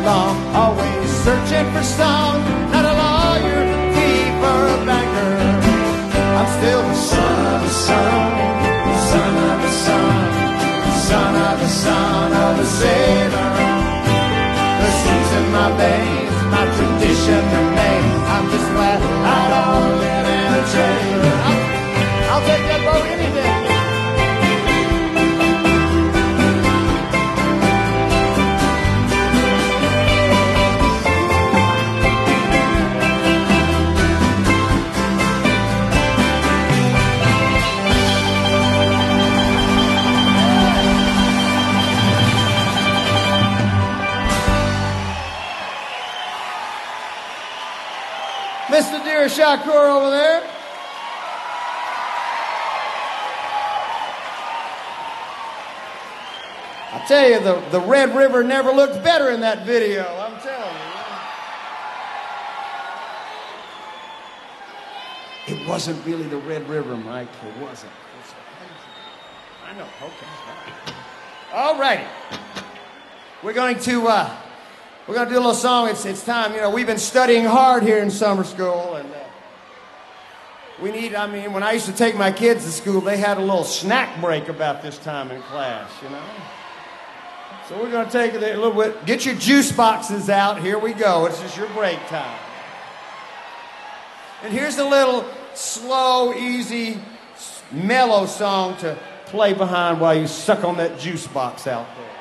long, always searching for song. Not a lawyer, thief, or a banker. I'm still the son of the sun, son of the sun, son of the son of a sailor. The seas in my veins, my tradition remains. I'm just glad I don't live in a trailer. I'll take that boat any day. Mr. Dear Shakur over there. I tell you, the Red River never looked better in that video, I'm telling you. It wasn't really the Red River, Mike. It wasn't. I know, okay. All righty. We're going to do a little song. It's time. You know, we've been studying hard here in summer school, and when I used to take my kids to school, they had a little snack break about this time in class, you know. So we're going to take it a little bit. Get your juice boxes out. Here we go. This is your break time. And here's a little slow, easy, mellow song to play behind while you suck on that juice box out there.